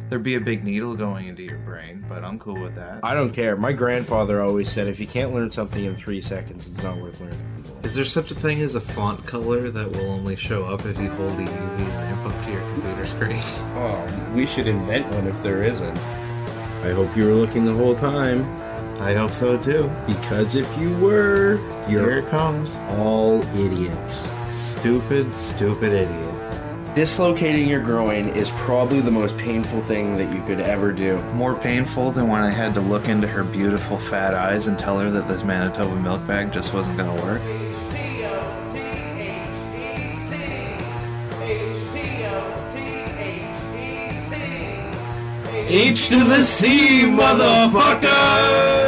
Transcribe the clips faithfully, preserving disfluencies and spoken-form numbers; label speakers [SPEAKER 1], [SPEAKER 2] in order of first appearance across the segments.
[SPEAKER 1] There'd be a big needle going into your brain, but I'm cool with that.
[SPEAKER 2] I don't care. My grandfather always said if you can't learn something in three seconds, it's not worth learning.
[SPEAKER 1] Is there such a thing as a font color that will only show up if you hold the U V lamp up to your computer screen?
[SPEAKER 2] Oh, we should invent one if there isn't. I hope you were looking the whole time.
[SPEAKER 1] I hope so too.
[SPEAKER 2] Because if you were, you're
[SPEAKER 1] Here it comes.
[SPEAKER 2] all idiots.
[SPEAKER 1] Stupid, stupid idiot.
[SPEAKER 2] Dislocating your groin is probably the most painful thing that you could ever do.
[SPEAKER 1] More painful than when I had to look into her beautiful fat eyes and tell her that this Manitoba milk bag just wasn't gonna work. H to the C, motherfucker!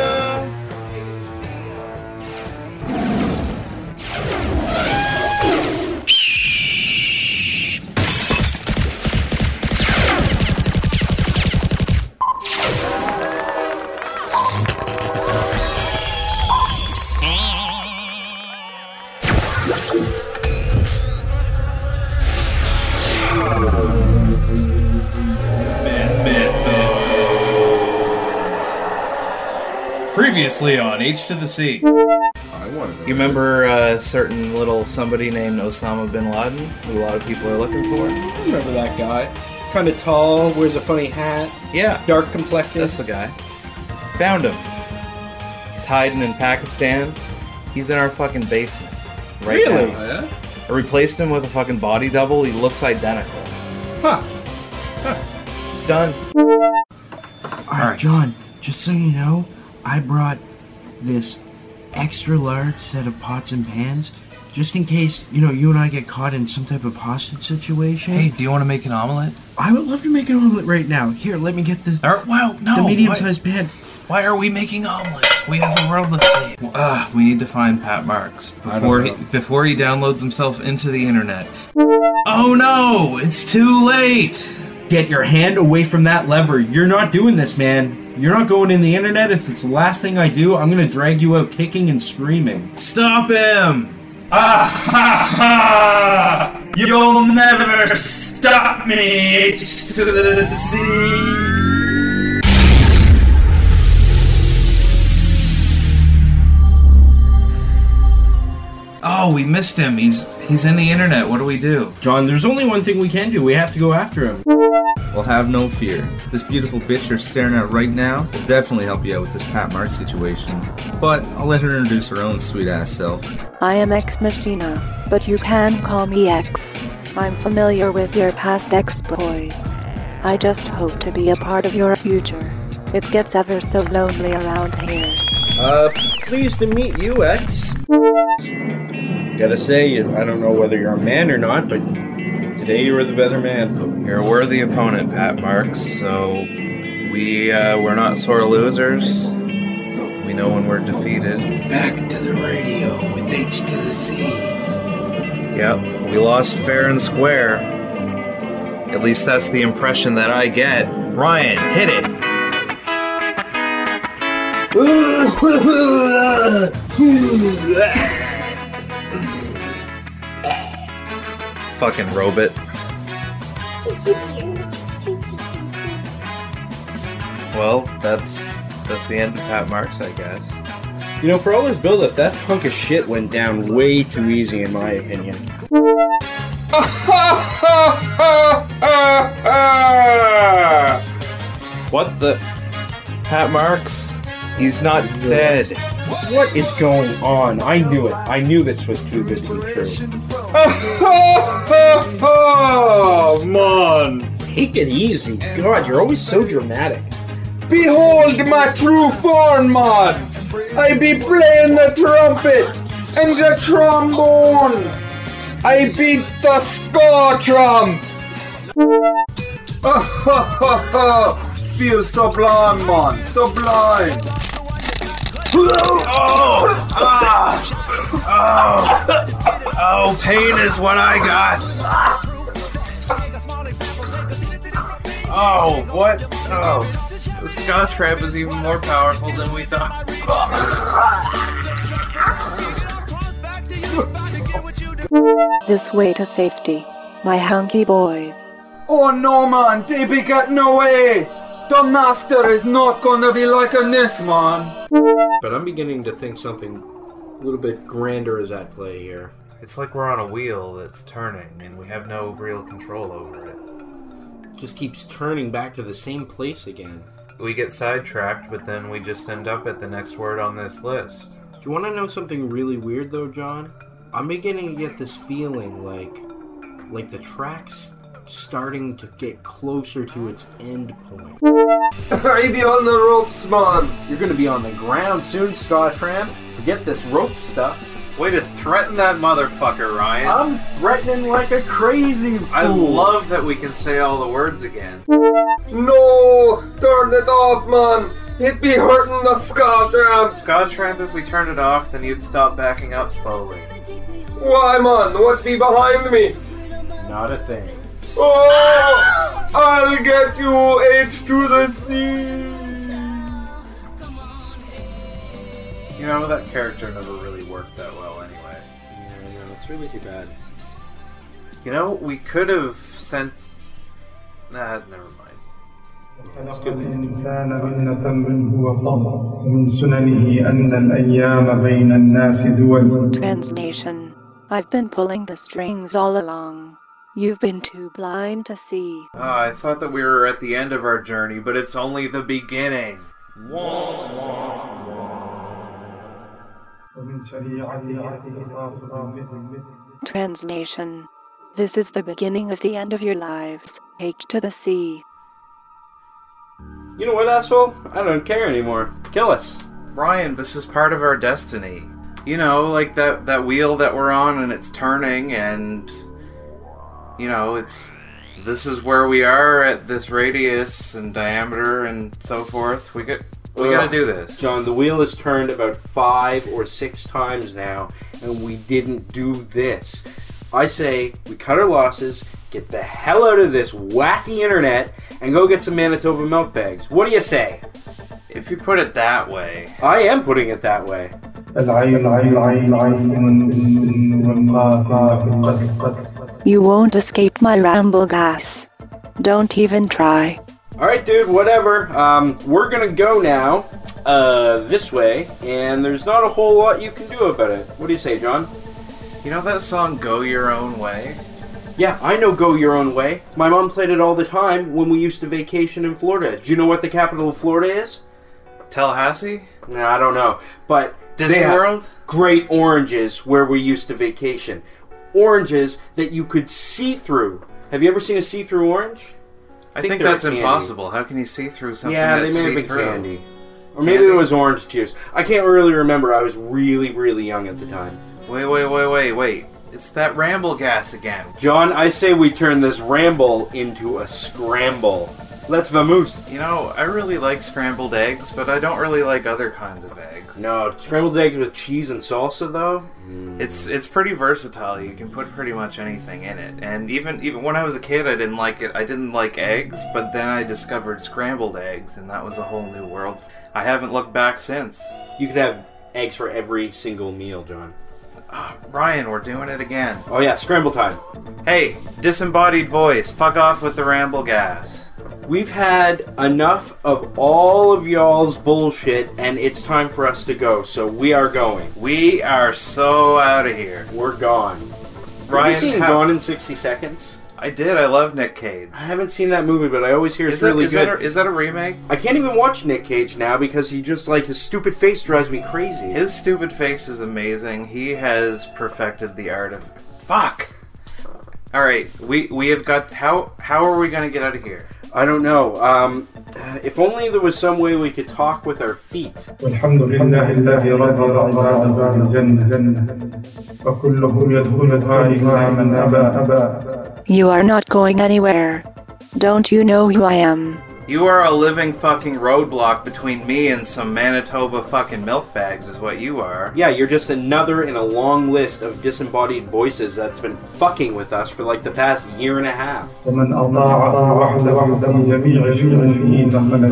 [SPEAKER 1] Previously on H to the C.
[SPEAKER 2] I want to know.
[SPEAKER 1] You remember a certain little somebody named Osama bin Laden, who a lot of people are looking for?
[SPEAKER 2] I remember that guy. Kind of tall, wears a funny hat.
[SPEAKER 1] Yeah,
[SPEAKER 2] Dark complected.
[SPEAKER 1] that's the guy. Found him. He's hiding in Pakistan. He's in our fucking basement. Right
[SPEAKER 2] Really?
[SPEAKER 1] now.
[SPEAKER 2] Oh, yeah?
[SPEAKER 1] I replaced him with a fucking body double. He looks identical.
[SPEAKER 2] Huh.
[SPEAKER 1] It's done.
[SPEAKER 3] Alright, John, just so you know, I brought this extra large set of pots and pans just in case, you know, you and I get caught in some type of hostage situation.
[SPEAKER 1] Hey, do you want to make an omelet?
[SPEAKER 3] I would love to make an omelet right now. Here, let me get the,
[SPEAKER 1] Or, wow, no.
[SPEAKER 3] the
[SPEAKER 1] why-
[SPEAKER 3] medium-sized pan.
[SPEAKER 1] Why are we making omelets? We have a world to save. Ah, we need to find Pat Marks
[SPEAKER 2] I
[SPEAKER 1] before
[SPEAKER 2] don't
[SPEAKER 1] he,
[SPEAKER 2] know.
[SPEAKER 1] before he downloads himself into the internet. Oh no, it's too late.
[SPEAKER 2] Get your hand away from that lever. You're not doing this, man. You're not going in the internet. If it's the last thing I do, I'm gonna drag you out kicking and screaming.
[SPEAKER 1] Stop him!
[SPEAKER 4] Ah ha ha! You'll never stop me! H to the C.
[SPEAKER 1] Oh, we missed him. He's he's in the internet. What do we do?
[SPEAKER 2] John, there's only one thing we can do. We have to go after him.
[SPEAKER 5] Well, have no fear. This beautiful bitch you're staring at right now will definitely help you out with this Pat Mark situation. But I'll let her introduce her own sweet-ass self.
[SPEAKER 6] I am Ex Machina, but you can call me X. I'm familiar with your past exploits. I just hope to be a part of your future. It gets ever so lonely around here.
[SPEAKER 2] Uh, pleased to meet you, X. Gotta say, I don't know whether you're a man or not, but today you were the better man.
[SPEAKER 1] You're a worthy opponent, Pat Marks. So we uh, we're not sore losers. We know when we're defeated.
[SPEAKER 4] Back to the radio with H to the C.
[SPEAKER 1] Yep, we lost fair and square. At least that's the impression that I get. Ryan, hit it. Fucking robot. Well, that's that's the end of Pat Marks, I guess.
[SPEAKER 2] You know, for all his build-up, that hunk of shit went down way too easy, in my opinion.
[SPEAKER 1] What the? Pat Marks? He's not dead.
[SPEAKER 2] What is going on? I knew it. I knew this was too good to be true.
[SPEAKER 4] Oh, man!
[SPEAKER 2] Take it easy. God, you're always so dramatic.
[SPEAKER 4] Behold my true form, man! I be playing the trumpet and the trombone! I beat the score trump! Feel sublime, man, sublime!
[SPEAKER 1] Oh! Ah! Oh! Oh, pain is what I got! Oh, what? Oh, the Scotch Rap is even more powerful than we thought.
[SPEAKER 6] This way to safety, my hunky boys.
[SPEAKER 4] Oh no, man, they be getting away. The master is not gonna be liking this, man.
[SPEAKER 2] But I'm beginning to think something a little bit grander is at play here.
[SPEAKER 1] It's like we're on a wheel that's turning, and we have no real control over it.
[SPEAKER 2] It just keeps turning back to the same place again.
[SPEAKER 1] We get sidetracked, but then we just end up at the next word on this list.
[SPEAKER 2] Do you want to know something really weird, though, John? I'm beginning to get this feeling like, like the track's starting to get closer to its end point.
[SPEAKER 4] I be on the ropes, man.
[SPEAKER 2] You're going to be on the ground soon, Scott Tramp. Forget this rope stuff.
[SPEAKER 1] Way to threaten that motherfucker, Ryan.
[SPEAKER 2] I'm threatening like a crazy fool.
[SPEAKER 1] I love that we can say all the words again.
[SPEAKER 4] No, turn it off, man. It be hurting the Scott Tramp.
[SPEAKER 1] Scott Tramp, if we turned it off, then you'd stop backing up slowly.
[SPEAKER 4] Why, man? What be behind me?
[SPEAKER 2] Not a thing.
[SPEAKER 4] Oh, I'll get you, H to the C.
[SPEAKER 1] You know, that character never really worked that well anyway.
[SPEAKER 2] Yeah, I know. It's really too bad.
[SPEAKER 1] You know, we could have sent... Nah, never mind.
[SPEAKER 7] خلق الإنسان من تمر هو فضل ومن سننه أن الأيام بين الناس دول.
[SPEAKER 6] Translation. I've been pulling the strings all along. You've been too blind to see.
[SPEAKER 1] Ah, I thought that we were at the end of our journey, but it's only the beginning.
[SPEAKER 7] ومن شريعته اختصاص بالمثل.
[SPEAKER 6] Translation. This is the beginning of the end of your lives. H to the sea.
[SPEAKER 2] You know what, asshole? I don't care anymore. Kill us.
[SPEAKER 1] Ryan, this is part of our destiny. You know, like that, that wheel that we're on and it's turning and... You know, it's... This is where we are at this radius and diameter and so forth. We get... We gotta do this.
[SPEAKER 2] John, the wheel has turned about five or six times now, and we didn't do this. I say we cut our losses, get the hell out of this wacky internet, and go get some Manitoba milk bags. What do you say?
[SPEAKER 1] If you put it that way.
[SPEAKER 2] I am putting it that way.
[SPEAKER 6] You won't escape my ramble gas. Don't even try.
[SPEAKER 2] Alright, dude, whatever. Um, we're gonna go now, uh, this way, and there's not a whole lot you can do about it. What do you say, John?
[SPEAKER 1] You know that song, Go Your Own Way?
[SPEAKER 2] Yeah, I know Go Your Own Way. My mom played it all the time when we used to vacation in Florida. Do you know what the capital of Florida is?
[SPEAKER 1] Tallahassee?
[SPEAKER 2] No, I don't know. But
[SPEAKER 1] Disney
[SPEAKER 2] they have
[SPEAKER 1] World?
[SPEAKER 2] Great oranges where we used to vacation. Oranges that you could see through. Have you ever seen a see-through orange?
[SPEAKER 1] I think, think
[SPEAKER 2] they're
[SPEAKER 1] that's
[SPEAKER 2] candy.
[SPEAKER 1] impossible. How can you see through something
[SPEAKER 2] yeah,
[SPEAKER 1] that's
[SPEAKER 2] they may have been
[SPEAKER 1] see-through?
[SPEAKER 2] candy. Or maybe
[SPEAKER 1] Candy?
[SPEAKER 2] it was orange juice. I can't really remember. I was really, really young at the time.
[SPEAKER 1] Wait, wait, wait, wait, wait. It's that ramble gas again.
[SPEAKER 2] John, I say we turn this ramble into a scramble. Let's vamoose.
[SPEAKER 1] You know, I really like scrambled eggs, but I don't really like other kinds of eggs.
[SPEAKER 2] No, scrambled eggs with cheese and salsa, though?
[SPEAKER 1] It's it's pretty versatile. You can put pretty much anything in it. And even even when I was a kid, I didn't like it. I didn't like eggs, but then I discovered scrambled eggs, and that was a whole new world. I haven't looked back since.
[SPEAKER 2] You could have eggs for every single meal, John.
[SPEAKER 1] Ah, Ryan, we're doing it again.
[SPEAKER 2] Oh yeah, scramble time.
[SPEAKER 1] Hey, disembodied voice, fuck off with the ramble gas.
[SPEAKER 2] We've had enough of all of y'all's bullshit, and it's time for us to go, so we are going.
[SPEAKER 1] We are so out of here.
[SPEAKER 2] We're gone.
[SPEAKER 1] Ryan,
[SPEAKER 2] have you seen
[SPEAKER 1] how-
[SPEAKER 2] Gone in sixty seconds?
[SPEAKER 1] I did, I love Nick Cage.
[SPEAKER 2] I haven't seen that movie, but I always hear it's
[SPEAKER 1] Is that,
[SPEAKER 2] really
[SPEAKER 1] is,
[SPEAKER 2] good.
[SPEAKER 1] that a, is that a remake?
[SPEAKER 2] I can't even watch Nick Cage now because he just, like, his stupid face drives me crazy.
[SPEAKER 1] His stupid face is amazing. He has perfected the art of... Fuck! Alright, we, we have got... How, how are we gonna get out of here?
[SPEAKER 2] I don't know. Um, if only there was some way we could talk with our feet.
[SPEAKER 7] والحمد لله الذي رضى عباده بالجنة وكلهم يدخلها إلا من أبى أبى.
[SPEAKER 6] You are not going anywhere. Don't you know who I am?
[SPEAKER 1] You are a living fucking roadblock between me and some Manitoba fucking milk bags is what you are.
[SPEAKER 2] Yeah, you're just another in a long list of disembodied voices that's been fucking with us for like the past year and a half.
[SPEAKER 7] ومن أطاعه وحده في جميع شؤونه دخل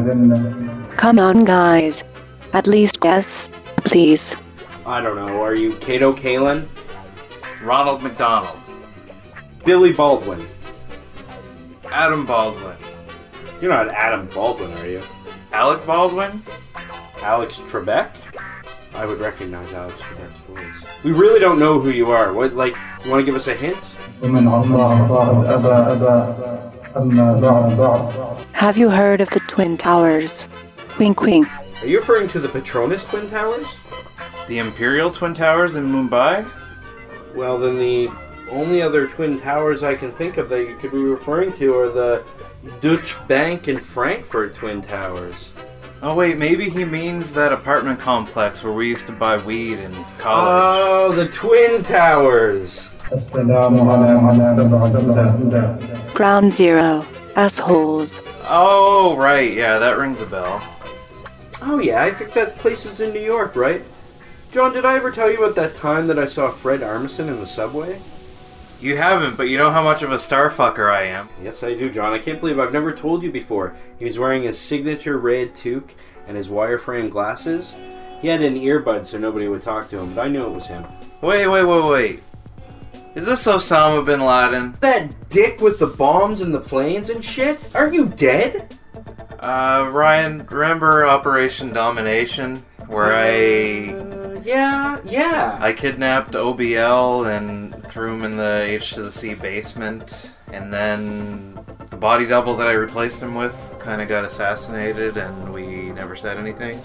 [SPEAKER 7] الجنة.
[SPEAKER 6] Come on, guys. At least guess, please.
[SPEAKER 2] I don't know, are you Kato Kalin?
[SPEAKER 1] Ronald McDonald.
[SPEAKER 2] Billy Baldwin.
[SPEAKER 1] Adam Baldwin.
[SPEAKER 2] You're not Adam Baldwin, are you?
[SPEAKER 1] Alec Baldwin?
[SPEAKER 2] Alex Trebek? I would recognize Alex Trebek's voice. We really don't know who you are. What, like, you want to give us a hint?
[SPEAKER 7] ومن عصاه فقد أبى أبى أما بعد بعد.
[SPEAKER 6] Have you heard of the Twin Towers? Wink wink.
[SPEAKER 2] Are you referring to the Petronas Twin Towers?
[SPEAKER 1] The Imperial Twin Towers in Mumbai?
[SPEAKER 2] Well, then the only other Twin Towers I can think of that you could be referring to are the Deutsche Bank in Frankfurt Twin Towers.
[SPEAKER 1] Oh wait, maybe he means that apartment complex where we used to buy weed in college.
[SPEAKER 2] Oh, the Twin Towers!
[SPEAKER 7] السلام على من اتبع الهدى.
[SPEAKER 6] Ground Zero. Assholes.
[SPEAKER 1] Oh, right, yeah, that rings a bell.
[SPEAKER 2] Oh yeah, I think that place is in New York, right? John, did I ever tell you about that time that I saw Fred Armisen in the subway?
[SPEAKER 1] You haven't, but you know how much of a starfucker I am.
[SPEAKER 2] Yes, I do, John. I can't believe I've never told you before. He was wearing his signature red toque and his wireframe glasses. He had an earbud so nobody would talk to him, but I knew it was him.
[SPEAKER 1] Wait, wait, wait, wait. Is this Osama bin Laden?
[SPEAKER 2] That dick with the bombs and the planes and shit? Aren't you dead?
[SPEAKER 1] Uh, Ryan, remember Operation Domination? Where I...
[SPEAKER 2] Uh, yeah, yeah.
[SPEAKER 1] I kidnapped O B L and threw him in the H to the C basement, and then the body double that I replaced him with kind of got assassinated, and we never said anything.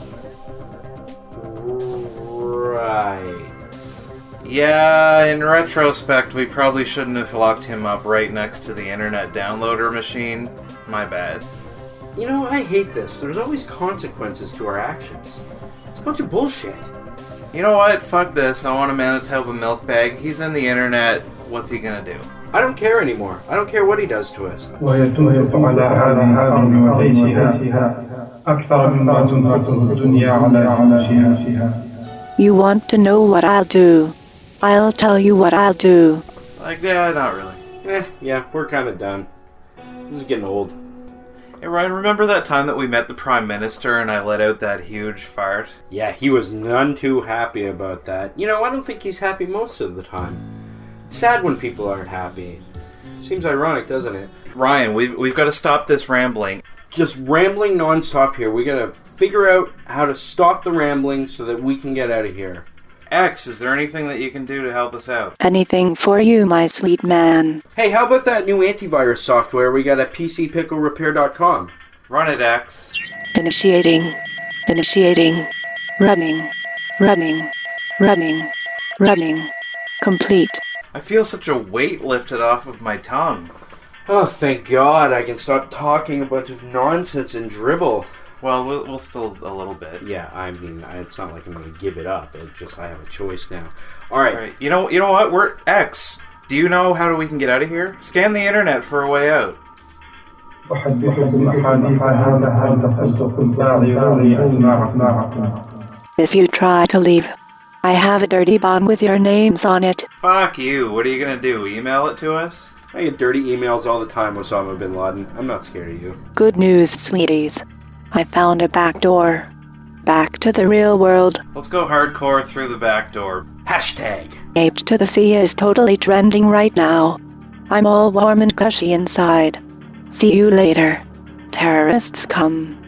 [SPEAKER 2] Right.
[SPEAKER 1] Yeah, in retrospect, we probably shouldn't have locked him up right next to the internet downloader machine. My bad.
[SPEAKER 2] You know, I hate this. There's always consequences to our actions. It's a bunch of bullshit.
[SPEAKER 1] You know what? Fuck this. I want a Manitoba milk bag. He's in the internet. What's he gonna do?
[SPEAKER 2] I don't care anymore. I don't care what he does to us.
[SPEAKER 7] ويتوفق على هذه الأرض وجيشها أكثر مما تنفقه الدنيا على عروشها.
[SPEAKER 6] You want to know what I'll do? I'll tell you what I'll do.
[SPEAKER 1] Like, yeah, not really.
[SPEAKER 2] Eh, yeah, we're kind of done. This is getting old.
[SPEAKER 1] Hey, Ryan, remember that time that we met the Prime Minister and I let out that huge fart?
[SPEAKER 2] Yeah, he was none too happy about that. You know, I don't think he's happy most of the time. It's sad when people aren't happy. Seems ironic, doesn't it?
[SPEAKER 1] Ryan, we've, we've got to stop this rambling.
[SPEAKER 2] Just rambling non-stop here. We gotta figure out how to stop the rambling so that we can get out of here.
[SPEAKER 1] X, is there anything that you can do to help us out?
[SPEAKER 6] Anything for you, my sweet man.
[SPEAKER 2] Hey, how about that new antivirus software we got at P C Pickle Repair dot com?
[SPEAKER 1] Run it, X.
[SPEAKER 6] Initiating. Initiating. Running. Running. Running. Running. Complete.
[SPEAKER 1] I feel such a weight lifted off of my tongue.
[SPEAKER 2] Oh, thank God I can stop talking a bunch of nonsense and dribble.
[SPEAKER 1] Well, we'll, we'll still a little bit.
[SPEAKER 2] Yeah, I mean, it's not like I'm going to give it up. It's just I have a choice now. All right.
[SPEAKER 1] All right. You know, you know what? We're X. Do you know how we can get out of here? Scan the internet for a way out.
[SPEAKER 6] If you try to leave, I have a dirty bomb with your names on it.
[SPEAKER 1] Fuck you. What are you gonna do? Email it to us?
[SPEAKER 2] I get dirty emails all the time, Osama bin Laden. I'm not scared of you.
[SPEAKER 6] Good news, sweeties. I found a back door. Back to the real world.
[SPEAKER 1] Let's go hardcore through the back door.
[SPEAKER 2] Hashtag.
[SPEAKER 6] H to the C is totally trending right now. I'm all warm and gushy inside. See you later. Terrorists come.